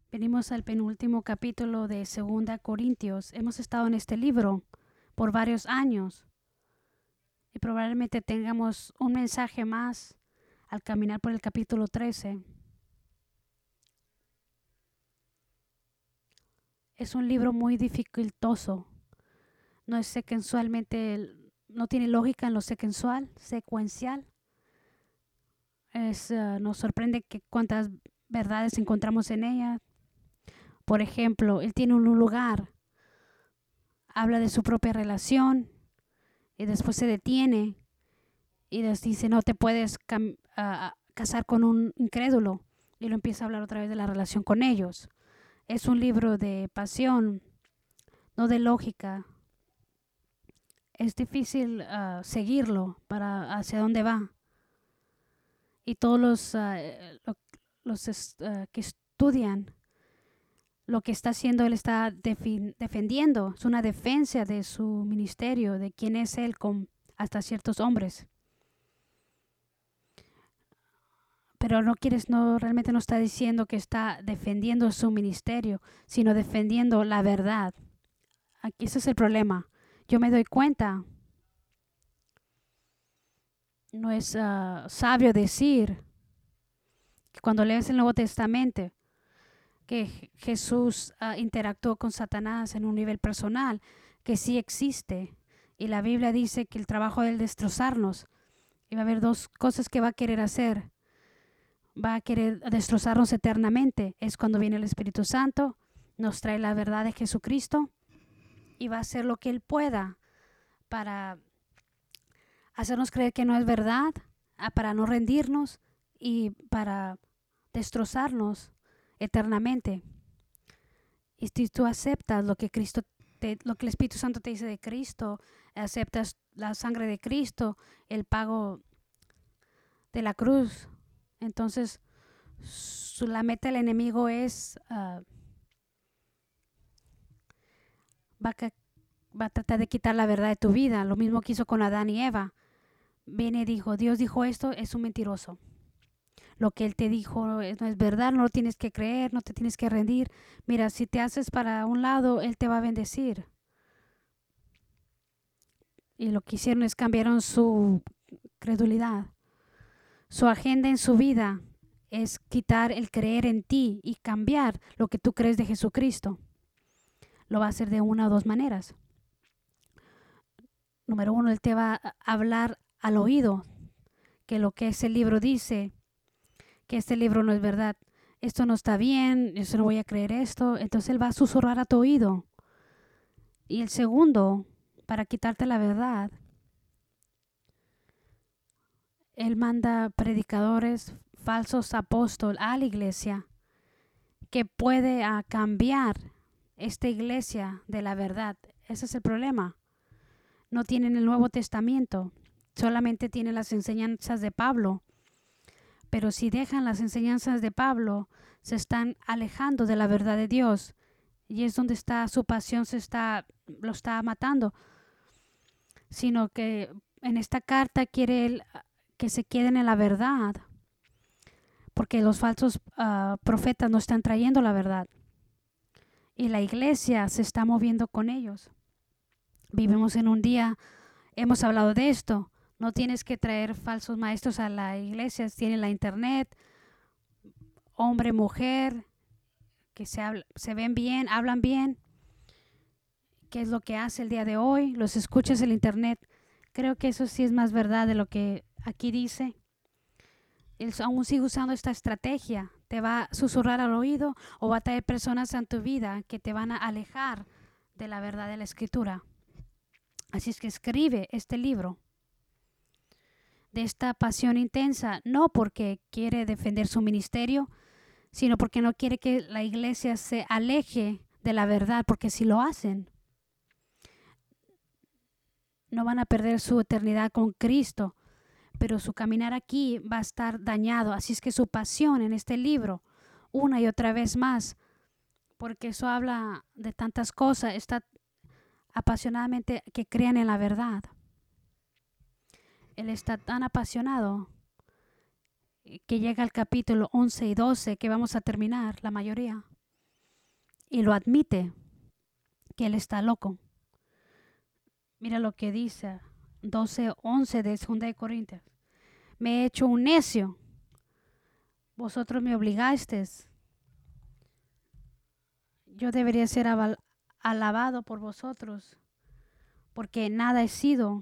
Venimos al penúltimo capítulo de Segunda Corintios. Hemos estado en este libro por varios años y probablemente tengamos un mensaje más al caminar por el capítulo 13. Es un libro muy dificultoso. No es secuencialmente, no tiene lógica en lo secuencial. Nos sorprende que cuántas verdades encontramos en ella. Por ejemplo, él tiene un lugar, habla de su propia relación y después se detiene y les dice no te puedes casar con un incrédulo, y lo empieza a hablar otra vez de la relación con ellos. Es un libro de pasión, no de lógica. Es difícil seguirlo para hacia dónde va. Y todos los que estudian lo que está haciendo, él está defendiendo, es una defensa de su ministerio, de quién es él con hasta ciertos hombres. Pero realmente no está diciendo que está defendiendo su ministerio, sino defendiendo la verdad. Aquí ese es el problema. Yo me doy cuenta, no es sabio decir que cuando lees el Nuevo Testamento que Jesús interactuó con Satanás en un nivel personal, que sí existe. Y la Biblia dice que el trabajo de él destrozarnos, y va a haber dos cosas que va a querer hacer. Va a querer destrozarnos eternamente. Es cuando viene el Espíritu Santo, nos trae la verdad de Jesucristo y va a hacer lo que Él pueda para hacernos creer que no es verdad, para no rendirnos y para destrozarnos eternamente. Y si tú aceptas lo que lo que el Espíritu Santo te dice de Cristo, aceptas la sangre de Cristo, el pago de la cruz, entonces la meta del enemigo es va a tratar de quitar la verdad de tu vida. Lo mismo que hizo con Adán y Eva. Viene y dijo, Dios dijo esto, es un mentiroso. Lo que Él te dijo no es verdad, no lo tienes que creer, no te tienes que rendir. Mira, si te haces para un lado, Él te va a bendecir. Y lo que hicieron es cambiaron su credulidad. Su agenda en su vida es quitar el creer en ti y cambiar lo que tú crees de Jesucristo. Lo va a hacer de una o dos maneras. Número uno, Él te va a hablar al oído que lo que ese libro dice, que este libro no es verdad. Esto no está bien, yo no voy a creer esto. Entonces Él va a susurrar a tu oído. Y el segundo, para quitarte la verdad, Él manda predicadores, falsos apóstoles a la iglesia que puede cambiar esta iglesia de la verdad. Ese es el problema. No tienen el Nuevo Testamento, solamente tienen las enseñanzas de Pablo. Pero si dejan las enseñanzas de Pablo, se están alejando de la verdad de Dios. Y es donde está su pasión, lo está matando. Sino que en esta carta quiere él que se queden en la verdad. Porque los falsos profetas no están trayendo la verdad. Y la iglesia se está moviendo con ellos. Vivimos en un día, hemos hablado de esto. No tienes que traer falsos maestros a la iglesia. Tienen la internet, hombre, mujer, que se ven bien, hablan bien. ¿Qué es lo que hace el día de hoy? Los escuchas en el internet. Creo que eso sí es más verdad de lo que aquí dice. Él aún sigue usando esta estrategia. Te va a susurrar al oído o va a traer personas en tu vida que te van a alejar de la verdad de la Escritura. Así es que escribe este libro de esta pasión intensa, no porque quiere defender su ministerio, sino porque no quiere que la iglesia se aleje de la verdad, porque si lo hacen, no van a perder su eternidad con Cristo, pero su caminar aquí va a estar dañado. Así es que su pasión en este libro, una y otra vez más, porque eso habla de tantas cosas, está apasionadamente que crean en la verdad. Él está tan apasionado que llega al capítulo 11 y 12 que vamos a terminar, la mayoría. y lo admite que él está loco. Mira lo que dice 12:11 de 2 de Corintios. Me he hecho un necio. Vosotros me obligasteis. Yo debería ser alabado por vosotros, porque nada he sido.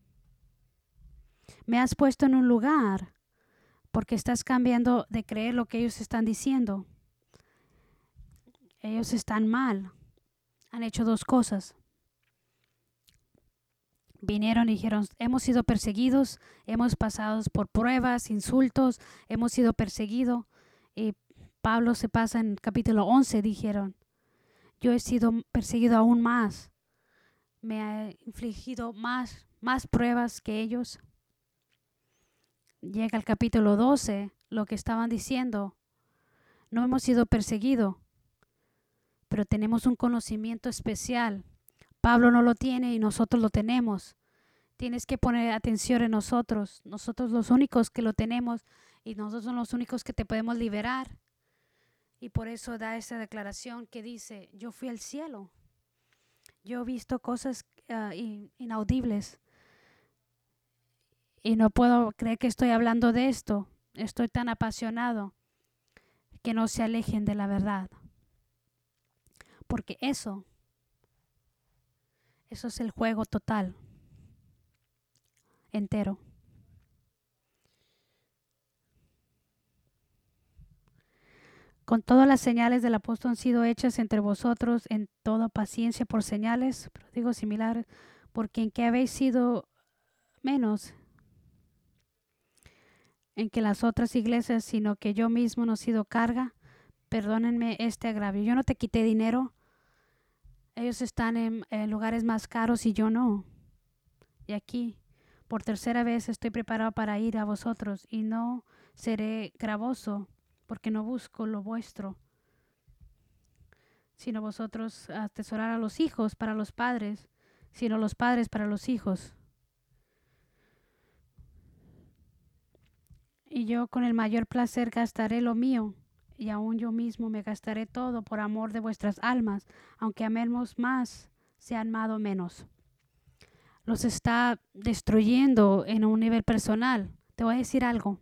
Me has puesto en un lugar, porque estás cambiando de creer lo que ellos están diciendo. Ellos están mal. Han hecho dos cosas. Vinieron y dijeron, hemos sido perseguidos, hemos pasado por pruebas, insultos, hemos sido perseguidos. Y Pablo se pasa en capítulo 11, dijeron, yo he sido perseguido aún más. Me ha infligido más pruebas que ellos. Llega al capítulo 12, lo que estaban diciendo, no hemos sido perseguidos, pero tenemos un conocimiento especial. Pablo no lo tiene y nosotros lo tenemos. Tienes que poner atención en nosotros. Nosotros los únicos que lo tenemos y nosotros somos los únicos que te podemos liberar. Y por eso da esa declaración que dice, yo fui al cielo. Yo he visto cosas inaudibles. Y no puedo creer que estoy hablando de esto. Estoy tan apasionado que no se alejen de la verdad. Porque eso es el juego total, entero. Con todas las señales del apóstol han sido hechas entre vosotros en toda paciencia por señales, digo similares, porque en que habéis sido menos en que las otras iglesias, sino que yo mismo no he sido carga. Perdónenme este agravio. Yo no te quité dinero. Ellos están en lugares más caros y yo no. Y aquí, por tercera vez, estoy preparado para ir a vosotros y no seré gravoso, porque no busco lo vuestro, sino vosotros atesorar a los hijos para los padres, sino los padres para los hijos. Y yo con el mayor placer gastaré lo mío, y aún yo mismo me gastaré todo por amor de vuestras almas, aunque amemos más, se han amado menos. Los está destruyendo en un nivel personal. Te voy a decir algo.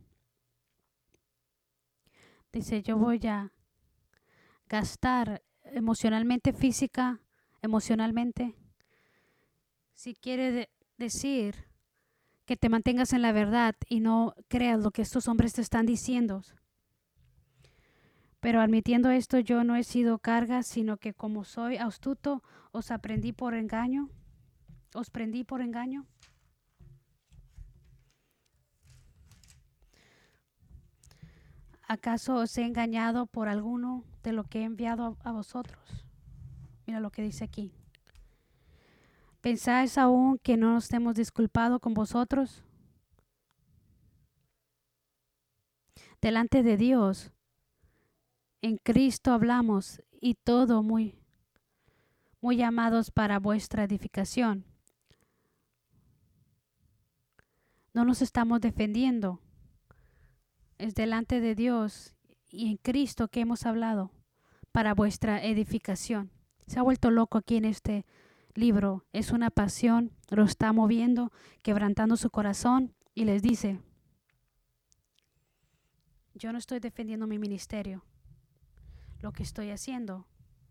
Dice, yo voy a gastar emocionalmente, física, emocionalmente. Si quiere decir que te mantengas en la verdad y no creas lo que estos hombres te están diciendo. Pero admitiendo esto, yo no he sido carga, sino que como soy astuto, os prendí por engaño. ¿Acaso os he engañado por alguno de lo que he enviado a vosotros? Mira lo que dice aquí. ¿Pensáis aún que no nos hemos disculpado con vosotros? Delante de Dios, en Cristo hablamos y todo muy llamados para vuestra edificación. No nos estamos defendiendo. Es delante de Dios y en Cristo que hemos hablado para vuestra edificación. Se ha vuelto loco aquí en este libro. Es una pasión, lo está moviendo, quebrantando su corazón y les dice, yo no estoy defendiendo mi ministerio. Lo que estoy haciendo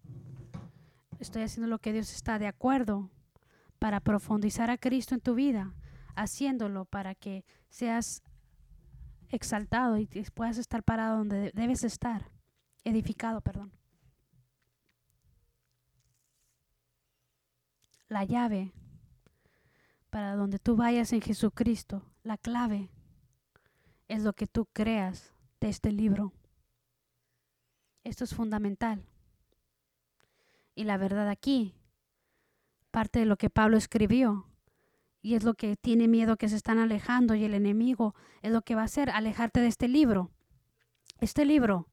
lo que Dios está de acuerdo para profundizar a Cristo en tu vida, haciéndolo para que seas exaltado y puedas estar parado donde debes estar, edificado, perdón. La llave para donde tú vayas en Jesucristo, la clave es lo que tú creas de este libro. Esto es fundamental. Y la verdad aquí, parte de lo que Pablo escribió, y es lo que tiene miedo que se están alejando, y el enemigo es lo que va a hacer, alejarte de este libro. Este libro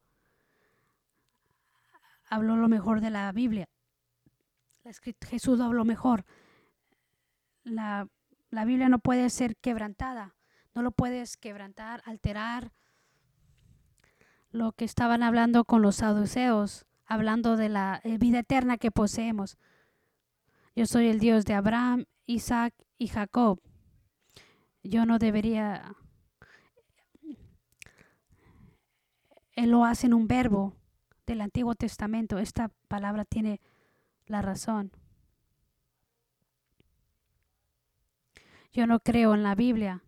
habló lo mejor de la Biblia. Jesús lo habló mejor. La Biblia no puede ser quebrantada. No lo puedes quebrantar, alterar. Lo que estaban hablando con los saduceos, hablando de la vida eterna que poseemos. Yo soy el Dios de Abraham, Isaac y Jacob. Yo no debería. Él lo hace en un verbo del Antiguo Testamento. Esta palabra tiene la razón. Yo no creo en la Biblia.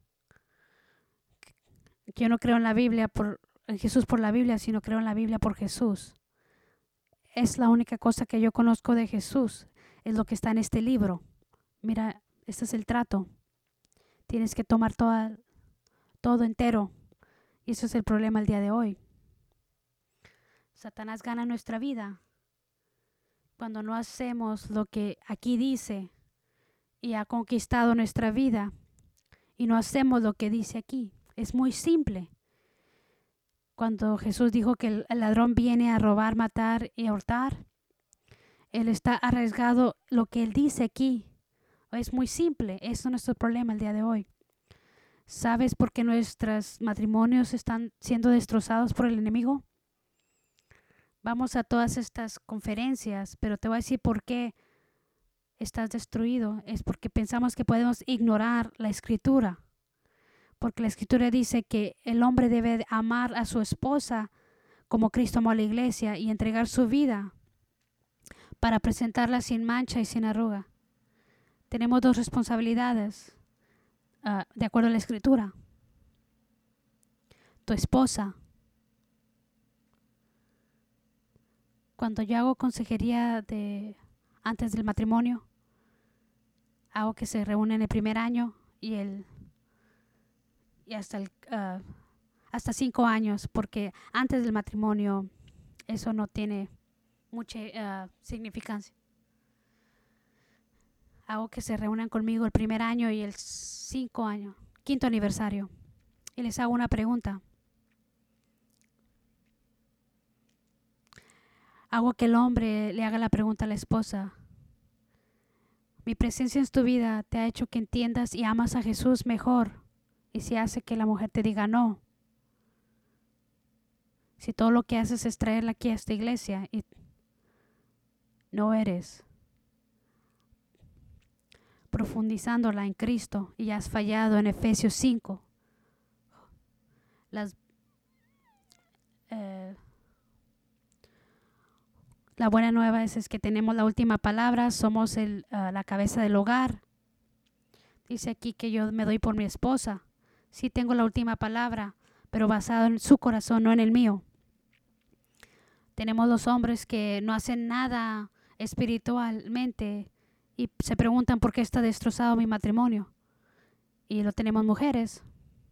Yo no creo en la Biblia en Jesús por la Biblia, sino creo en la Biblia por Jesús. Es la única cosa que yo conozco de Jesús. Es lo que está en este libro. Mira, este es el trato. Tienes que tomar todo entero. Y eso es el problema el día de hoy. Satanás gana nuestra vida cuando no hacemos lo que aquí dice y ha conquistado nuestra vida y no hacemos lo que dice aquí. Es muy simple. Cuando Jesús dijo que el ladrón viene a robar, matar y hurtar, él está arriesgado lo que él dice aquí. Es muy simple. Eso es nuestro problema el día de hoy. ¿Sabes por qué nuestros matrimonios están siendo destrozados por el enemigo? Vamos a todas estas conferencias, pero te voy a decir por qué estás destruido. Es porque pensamos que podemos ignorar la Escritura. Porque la Escritura dice que el hombre debe amar a su esposa como Cristo amó a la iglesia y entregar su vida para presentarla sin mancha y sin arruga. Tenemos dos responsabilidades de acuerdo a la Escritura. Tu esposa. Cuando yo hago consejería antes del matrimonio, hago que se reúnen el primer año y hasta 5 años, porque antes del matrimonio eso no tiene mucha significancia. Hago que se reúnan conmigo el primer año y el 5 aniversario. Y les hago una pregunta. Hago que el hombre le haga la pregunta a la esposa. Mi presencia en tu vida te ha hecho que entiendas y amas a Jesús mejor. Y si hace que la mujer te diga no. Si todo lo que haces es traerla aquí a esta iglesia y no eres profundizándola en Cristo y has fallado en Efesios 5. La buena nueva es que tenemos la última palabra, somos la cabeza del hogar. Dice aquí que yo me doy por mi esposa. Sí tengo la última palabra, pero basado en su corazón, no en el mío. Tenemos los hombres que no hacen nada espiritualmente y se preguntan por qué está destrozado mi matrimonio. Y lo tenemos mujeres.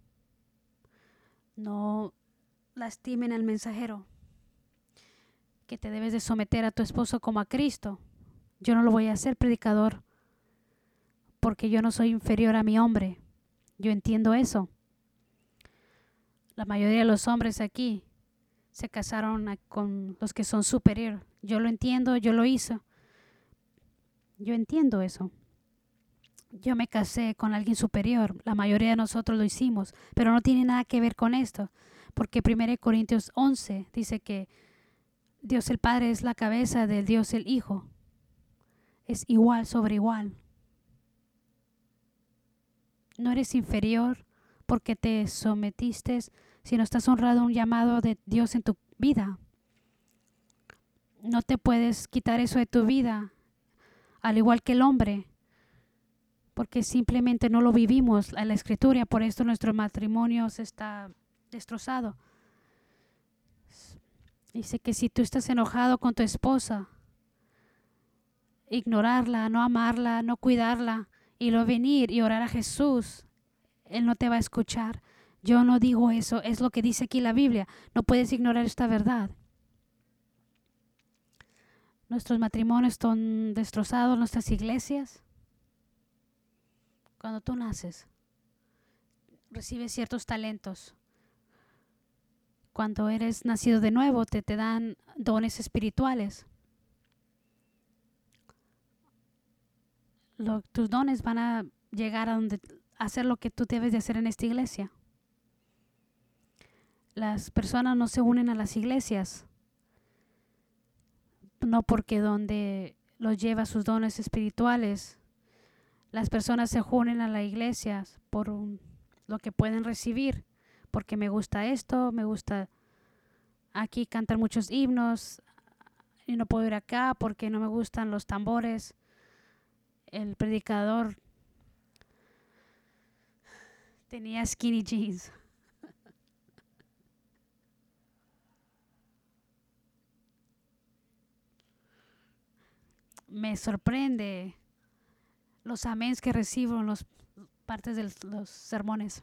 No lastimen al mensajero. Que te debes de someter a tu esposo como a Cristo. Yo no lo voy a hacer, predicador, porque yo no soy inferior a mi hombre. Yo entiendo eso. La mayoría de los hombres aquí se casaron con los que son superior. Yo lo entiendo, yo lo hice. Yo entiendo eso. Yo me casé con alguien superior. La mayoría de nosotros lo hicimos, pero no tiene nada que ver con esto, porque 1 Corintios 11 dice que Dios el Padre es la cabeza del Dios el Hijo. Es igual sobre igual. No eres inferior porque te sometiste, sino estás honrado a un llamado de Dios en tu vida. No te puedes quitar eso de tu vida, al igual que el hombre, porque simplemente no lo vivimos en la Escritura. Por esto nuestro matrimonio está destrozado. Dice que si tú estás enojado con tu esposa, ignorarla, no amarla, no cuidarla y luego venir y orar a Jesús, Él no te va a escuchar. Yo no digo eso, es lo que dice aquí la Biblia. No puedes ignorar esta verdad. Nuestros matrimonios están destrozados, nuestras iglesias. Cuando tú naces, recibes ciertos talentos. Cuando eres nacido de nuevo, te dan dones espirituales. Tus dones van a llegar a hacer lo que tú debes de hacer en esta iglesia. Las personas no se unen a las iglesias no porque donde los lleva sus dones espirituales, las personas se unen a la iglesia por lo que pueden recibir, porque me gusta esto, me gusta aquí cantar muchos himnos y no puedo ir acá porque no me gustan los tambores. El predicador tenía skinny jeans. Me sorprende los améns que recibo en las partes de los sermones.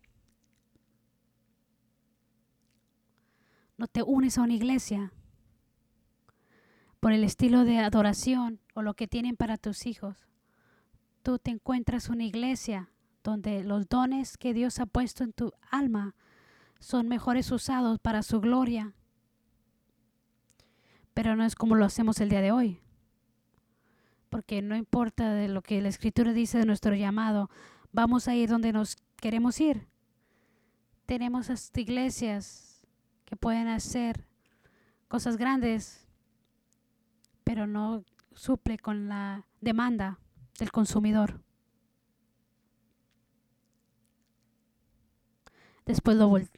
No te unes a una iglesia por el estilo de adoración o lo que tienen para tus hijos. Tú te encuentras una iglesia donde los dones que Dios ha puesto en tu alma son mejores usados para su gloria. Pero no es como lo hacemos el día de hoy. Porque no importa de lo que la Escritura dice de nuestro llamado, vamos a ir donde nos queremos ir. Tenemos hasta iglesias que pueden hacer cosas grandes, pero no suple con la demanda del consumidor. Después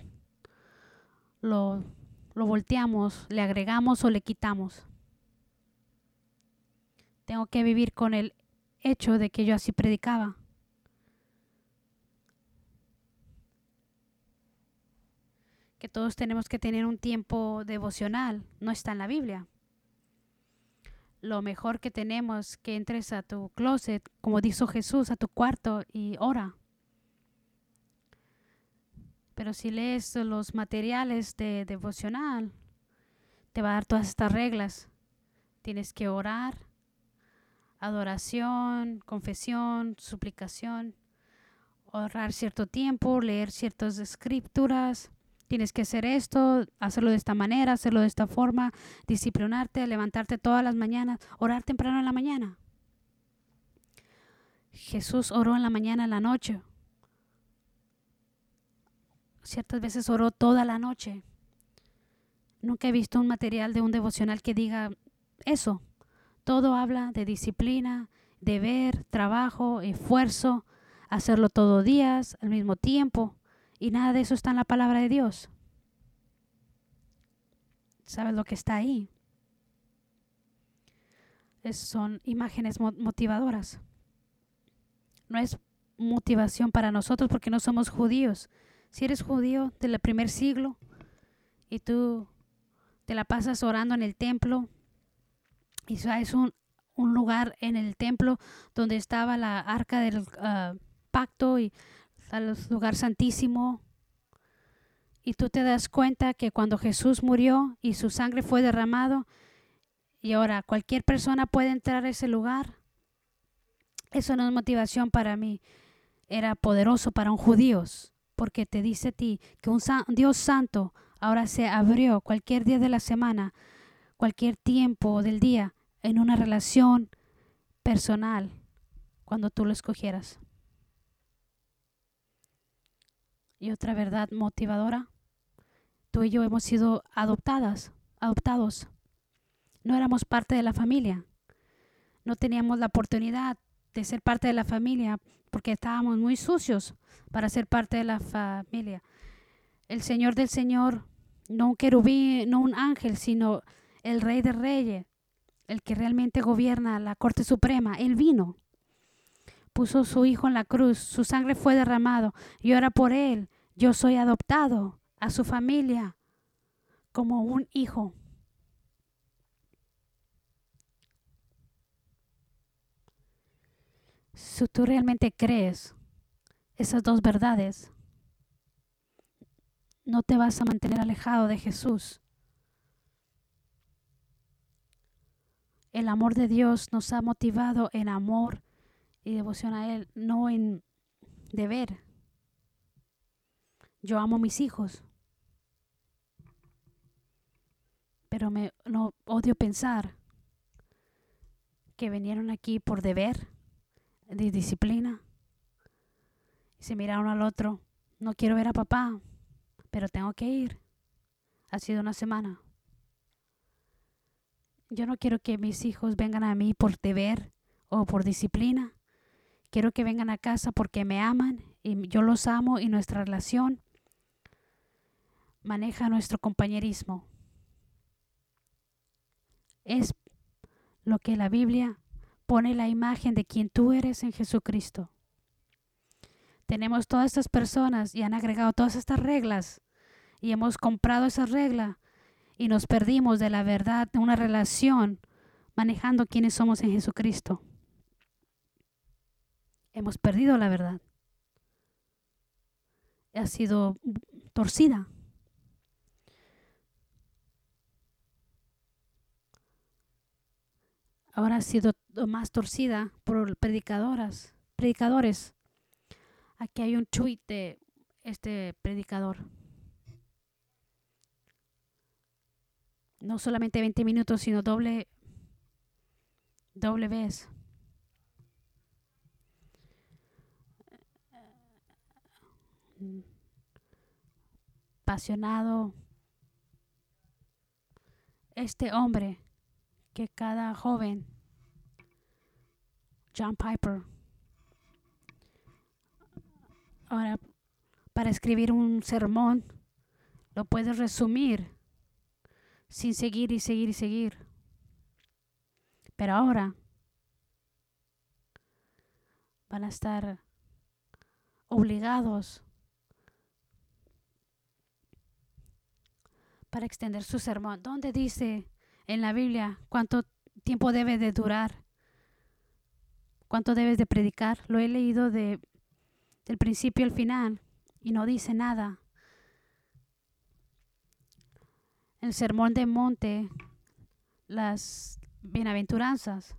lo volteamos, le agregamos o le quitamos. Tengo que vivir con el hecho de que yo así predicaba. Que todos tenemos que tener un tiempo devocional. No está en la Biblia. Lo mejor que tenemos que entres a tu closet, como dijo Jesús, a tu cuarto y ora. Pero si lees los materiales de devocional, te va a dar todas estas reglas. Tienes que orar, adoración, confesión, suplicación, orar cierto tiempo, leer ciertas escrituras. Tienes que hacer esto, hacerlo de esta manera, hacerlo de esta forma, disciplinarte, levantarte todas las mañanas, orar temprano en la mañana. Jesús oró en la mañana, en la noche. Ciertas veces oró toda la noche. Nunca he visto un material de un devocional que diga eso. Todo habla de disciplina, deber, trabajo, esfuerzo, hacerlo todos días, al mismo tiempo. Y nada de eso está en la palabra de Dios. ¿Sabes lo que está ahí? Son imágenes motivadoras. No es motivación para nosotros porque no somos judíos. Si eres judío del primer siglo y tú te la pasas orando en el templo, y es un lugar en el templo donde estaba la arca del pacto y el lugar santísimo, y tú te das cuenta que cuando Jesús murió y su sangre fue derramado y ahora cualquier persona puede entrar a ese lugar, eso no es motivación para mí. Era poderoso para un judío porque te dice a ti que un Dios santo ahora se abrió cualquier día de la semana, cualquier tiempo del día, en una relación personal cuando tú lo escogieras. Y otra verdad motivadora, tú y yo hemos sido adoptados. No éramos parte de la familia. No teníamos la oportunidad de ser parte de la familia porque estábamos muy sucios para ser parte de la familia. El Señor del Señor, no un querubín, no un ángel, sino el Rey de Reyes, el que realmente gobierna la Corte Suprema, Él vino, puso su Hijo en la cruz, su sangre fue derramado y ahora por Él yo soy adoptado a su familia como un hijo. Si tú realmente crees esas dos verdades, no te vas a mantener alejado de Jesús. El amor de Dios nos ha motivado en amor y devoción a Él, no en deber. Yo amo a mis hijos, pero no odio pensar que vinieron aquí por deber, de disciplina. Y se miraron al otro. No quiero ver a papá, pero tengo que ir. Ha sido una semana. Yo no quiero que mis hijos vengan a mí por deber o por disciplina. Quiero que vengan a casa porque me aman y yo los amo y nuestra relación maneja nuestro compañerismo. Es lo que la Biblia pone la imagen de quien tú eres en Jesucristo. Tenemos todas estas personas y han agregado todas estas reglas y hemos comprado esa regla y nos perdimos de la verdad de una relación manejando quiénes somos en Jesucristo. Hemos perdido la verdad. Ha sido torcida. Ahora ha sido más torcida por predicadores. Aquí hay un tweet de este predicador. No solamente 20 minutos, sino doble vez. Apasionado. Este hombre que cada joven, John Piper, ahora para escribir un sermón lo puedes resumir sin seguir y seguir y seguir. Pero ahora van a estar obligados para extender su sermón. ¿Dónde dice en la Biblia cuánto tiempo debe de durar? ¿Cuánto debes de predicar? Lo he leído del principio al final y no dice nada. El sermón del monte, las bienaventuranzas.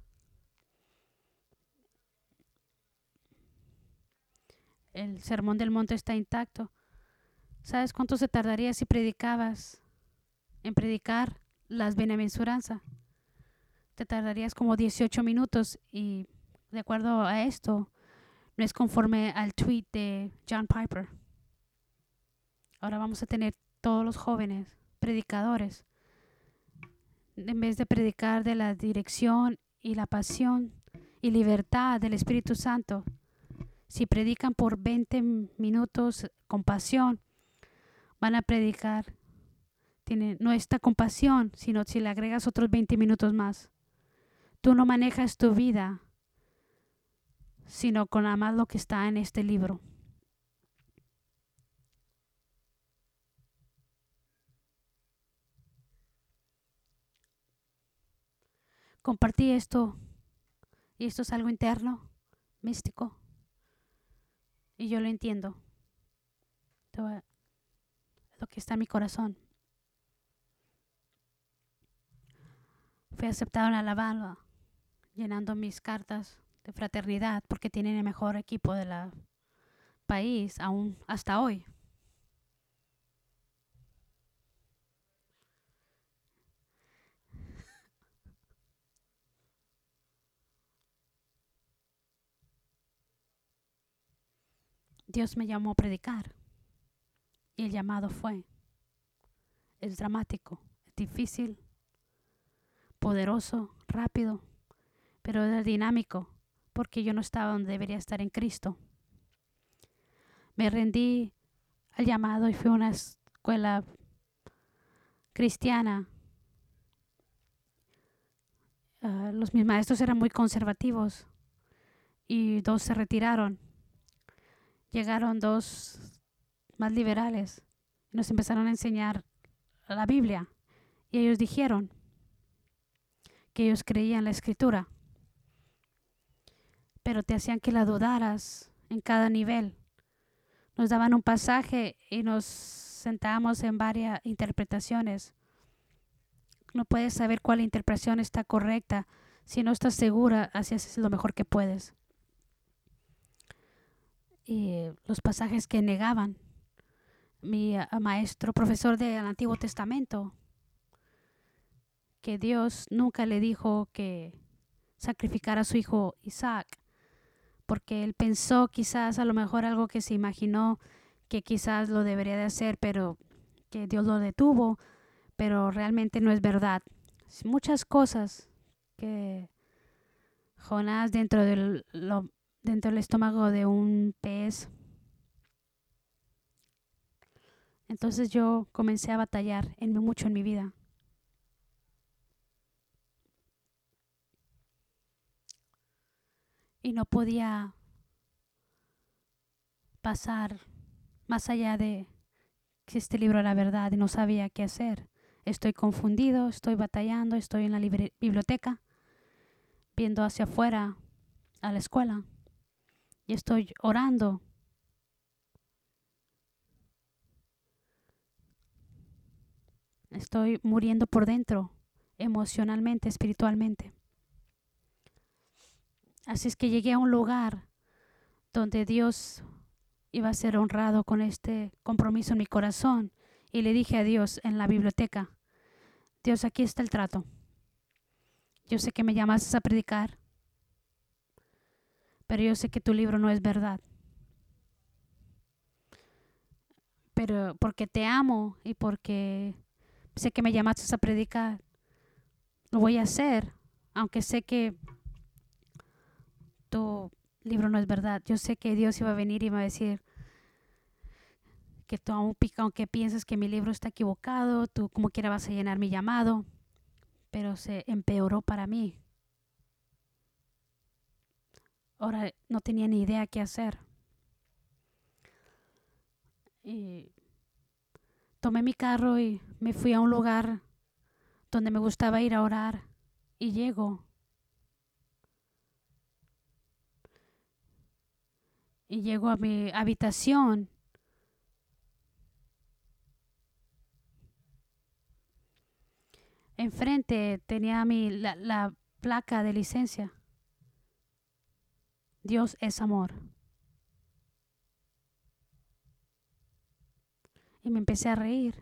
El sermón del monte está intacto. ¿Sabes cuánto se tardaría si predicabas en predicar las bienaventuranzas? Te tardarías como 18 minutos y de acuerdo a esto no es conforme al tweet de John Piper. Ahora vamos a tener todos los jóvenes predicadores. En vez de predicar de la dirección y la pasión y libertad del Espíritu Santo, si predican por 20 minutos con pasión, van a predicar. No está con pasión, sino si le agregas otros 20 minutos más. Tú no manejas tu vida, sino con nada más lo que está en este libro. Compartí esto, y esto es algo interno, místico, y yo lo entiendo. Lo que está en mi corazón. Fui aceptado en Alabama, llenando mis cartas de fraternidad porque tienen el mejor equipo del país aún hasta hoy. Dios me llamó a predicar y el llamado es dramático, es difícil, poderoso, rápido, pero es dinámico porque yo no estaba donde debería estar en Cristo. Me rendí al llamado y fui a una escuela cristiana. Mis maestros eran muy conservativos y 2 se retiraron. Llegaron 2 más liberales y nos empezaron a enseñar la Biblia y ellos dijeron que ellos creían la Escritura, pero te hacían que la dudaras en cada nivel. Nos daban un pasaje y nos sentábamos en varias interpretaciones. No puedes saber cuál interpretación está correcta si no estás segura, haces lo mejor que puedes. Y los pasajes que negaban. Mi maestro, profesor del Antiguo Testamento, que Dios nunca le dijo que sacrificara a su hijo Isaac, porque él pensó quizás a lo mejor algo que se imaginó que quizás lo debería de hacer, pero que Dios lo detuvo, pero realmente no es verdad. Muchas cosas que Jonás dentro del estómago de un pez. Entonces yo comencé a batallar mucho en mi vida. Y no podía pasar más allá de que este libro era verdad y no sabía qué hacer. Estoy confundido, estoy batallando, estoy en la biblioteca, viendo hacia afuera a la escuela y estoy orando. Estoy muriendo por dentro, emocionalmente, espiritualmente. Así es que llegué a un lugar donde Dios iba a ser honrado con este compromiso en mi corazón. Y le dije a Dios en la biblioteca, Dios, aquí está el trato. Yo sé que me llamaste a predicar, pero yo sé que tu libro no es verdad. Pero porque te amo y porque sé que me llamaste a predicar, lo voy a hacer, aunque sé que tu libro no es verdad. Yo sé que Dios iba a venir y iba a decir que tú aunque piensas que mi libro está equivocado, tú como quiera vas a llenar mi llamado, pero se empeoró para mí. Ahora no tenía ni idea qué hacer. Y tomé mi carro y me fui a un lugar donde me gustaba ir a orar y llego. Y llego a mi habitación. Enfrente tenía la placa de licencia. Dios es amor. Y me empecé a reír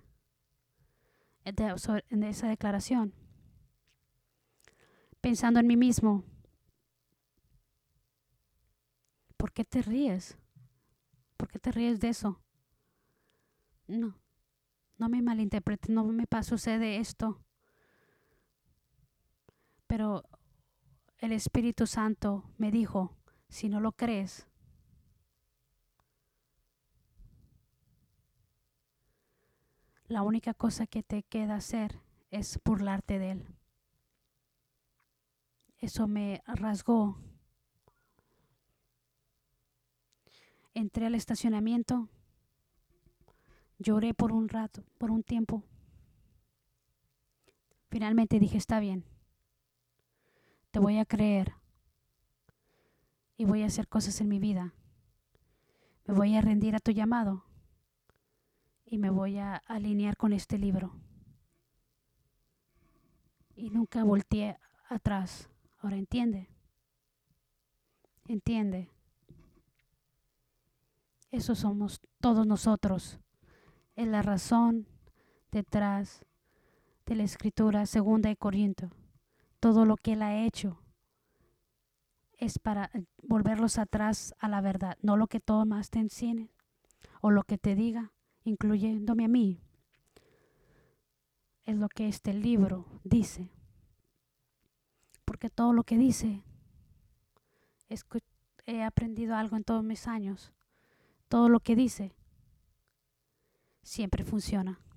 de esa declaración, pensando en mí mismo. ¿Por qué te ríes? ¿Por qué te ríes de eso? No, no me malinterpretes, no me sucede esto. Pero el Espíritu Santo me dijo, si no lo crees, la única cosa que te queda hacer es burlarte de Él. Eso me rasgó. Entré al estacionamiento, lloré por un rato, por un tiempo. Finalmente dije, está bien, te voy a creer y voy a hacer cosas en mi vida. Me voy a rendir a tu llamado y me voy a alinear con este libro. Y nunca volteé atrás. Ahora entiende. Entiende. Eso somos todos nosotros. Es la razón detrás de la escritura 2 Corintios. Todo lo que Él ha hecho es para volverlos atrás a la verdad, no lo que todo más te enseñe o lo que te diga, incluyéndome a mí. Es lo que este libro dice. Porque todo lo que dice, he aprendido algo en todos mis años. Todo lo que dice siempre funciona.